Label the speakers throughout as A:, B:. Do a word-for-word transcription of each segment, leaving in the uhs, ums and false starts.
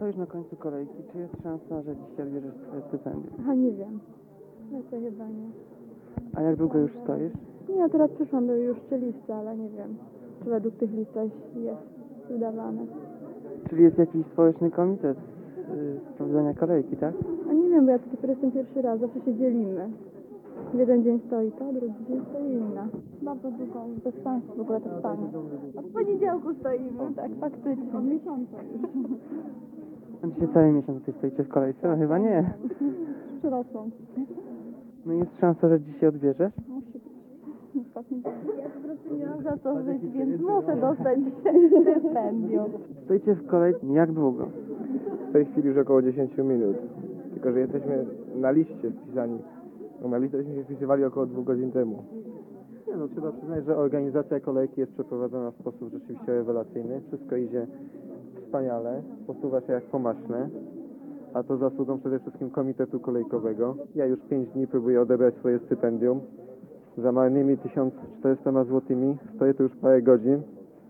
A: Stoisz na końcu kolejki. Czy jest szansa, że dzisiaj odbierzesz swoje stypendium?
B: A nie wiem. No to chyba nie.
A: A jak długo już stoisz?
B: Nie, ja teraz przyszłam do już trzy listy, ale nie wiem, czy według tych listach jest wydawane.
A: Czyli jest jakiś społeczny komitet yy, sprawdzania kolejki, tak?
B: A nie wiem, bo ja tu dopiero jestem pierwszy raz, zawsze się dzielimy. W jeden dzień stoi ta, drugi dzień stoi inna. Bardzo długo, bez sensu w ogóle to stanie. A w poniedziałku stoimy, tak, faktycznie. Od miesiąca już.
A: A dzisiaj cały miesiąc tutaj stoicie w kolejce? No chyba nie.
B: Przyrosłam.
A: No jest szansa, że dzisiaj odbierzesz?
B: Musi być. Ostatni dzień. Ja po prostu nie mam za co żyć, więc muszę dostać dzisiaj stypendium.
A: Stoicie w kolejce jak długo?
C: W tej chwili już około dziesięć minut. Tylko że jesteśmy na liście wpisani. No, na listę żeśmy się wpisywali około dwóch godzin temu. Nie no, trzeba przyznać, że organizacja kolejki jest przeprowadzona w sposób rzeczywiście rewelacyjny. Wszystko idzie wspaniale, posuwa się jak po maśle. A to zasługą przede wszystkim Komitetu Kolejkowego. Ja już pięć dni próbuję odebrać swoje stypendium. Za marnymi tysiąc czterystoma złotymi. Stoję tu już parę godzin.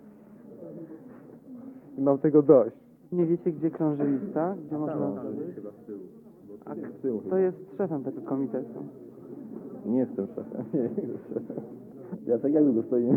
C: I mam tego dość.
A: Nie wiecie, gdzie krąży lista? Gdzie można... A kto jest szefem tego komitetu?
C: Nie jestem szefem. Nie jestem szefem. Ja tak jak długo stoimy?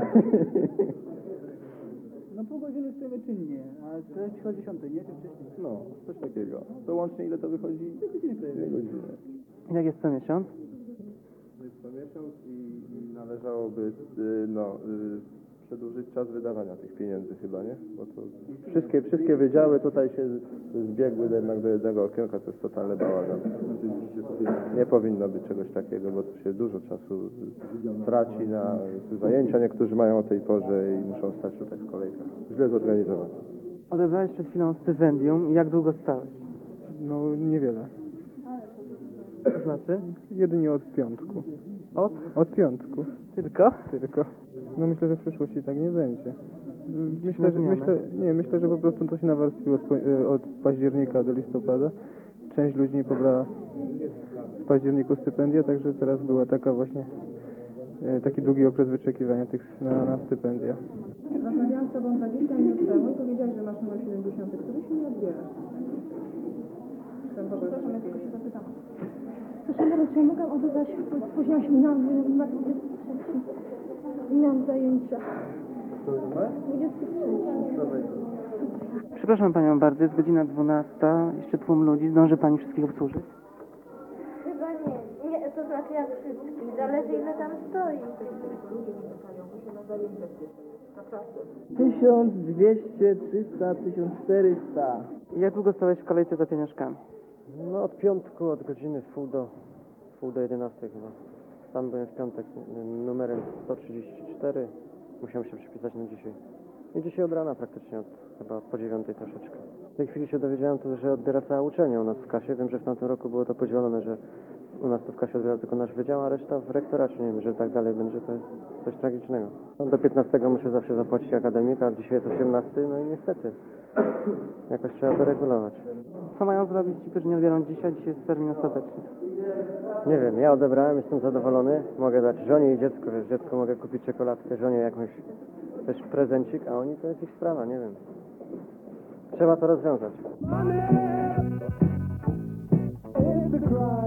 D: No pół godziny stoimy czynnie, a to jest o dziesiątej, nie? Czy wcześniej?
C: No, coś takiego. To łącznie ile to wychodzi? Dwie godziny.
A: Jak jest co miesiąc?
C: To jest co miesiąc i, i należałoby y, no, y, przedłużyć czas wydawania tych pieniędzy chyba, nie? Bo to wszystkie, wszystkie wydziały tutaj się zbiegły jednak do jednego okienka, to jest totalny bałagan. Nie powinno być czegoś takiego, bo tu się dużo czasu traci na zajęcia. Niektórzy mają o tej porze i muszą stać tutaj w kolejkach. Źle zorganizowane.
A: Odebrałeś przed chwilą stypendium. Jak długo stałeś?
C: No niewiele.
A: To znaczy?
C: Jedynie od piątku.
A: Od?
C: Od piątku.
A: Tylko?
C: Tylko. No myślę, że w przyszłości tak nie będzie. Myślę, że,
A: zmianę.
C: myślę, nie, myślę, że po prostu to się nawarstwiło od, od października do listopada. Część ludzi nie pobrała w październiku stypendia, także teraz była taka właśnie e, taki długi okres wyczekiwania tych na, na stypendia.
E: Rozmawiałam z tobą dwadzieścia minut temu i powiedziałeś, że masz numer siedemdziesiąt, który się nie odbierasz. Przepraszam, ja tylko się zapytam.
B: Proszę bardzo, czy ja mogłam odebrać, bo spóźniłam się, miałam numer dwudziesty trzeci. I miałam zajęcia. dwudziesty trzeci.
A: Przepraszam Panią bardzo, jest godzina dwunasta, jeszcze tłum ludzi. Zdąży Pani wszystkich obsłużyć?
F: Chyba nie. Nie, to znaczy jak wszystkich. Zależy ile tam stoi.
D: tysiąc dwieście, trzysta, tysiąc czterysta.
A: Jak długo stałeś w kolejce za pieniążkami?
G: No od piątku, od godziny w pół do, w pół do jedenastej chyba. Tam byłem w piątek n- numerem sto trzydzieści cztery. Musiałem się przypisać na dzisiaj. I dzisiaj od rana praktycznie, od, chyba po dziewiątej troszeczkę. W tej chwili się dowiedziałem, to, że odbiera cała uczelnia u nas w kasie. Wiem, że w tamtym roku było to podzielone, że u nas to w kasie odbiera tylko nasz wydział, a reszta w rektoracie. Nie wiem, że tak dalej będzie, to jest coś tragicznego. No, do piętnastego muszę zawsze zapłacić akademika, a dzisiaj jest osiemnasty, no i niestety. Jakoś trzeba to regulować.
A: Co mają zrobić ci, którzy nie odbiorą dzisiaj? Dzisiaj jest termin ostateczny.
G: Nie wiem, ja odebrałem, jestem zadowolony. Mogę dać żonie i dziecku, wiesz, dziecku mogę kupić czekoladkę, żonie jakąś też prezencik, a oni to jest ich sprawa, nie wiem. Trzeba to rozwiązać.
D: Money is the cry.